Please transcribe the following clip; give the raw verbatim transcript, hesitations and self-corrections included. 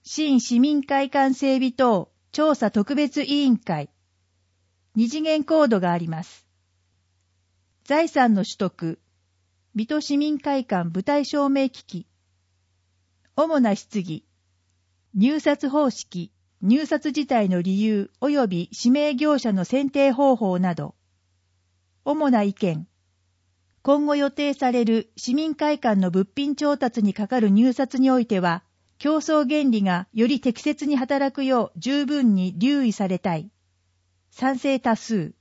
新市民会館整備等調査特別委員会。二次元コードがあります。財産の取得。水戸市民会館舞台照明機器。主な質疑。入札方式、入札自体の理由及び指名業者の選定方法など。主な意見。今後予定される市民会館の物品調達に係る入札においては、競争原理がより適切に働くよう十分に留意されたい。賛成多数。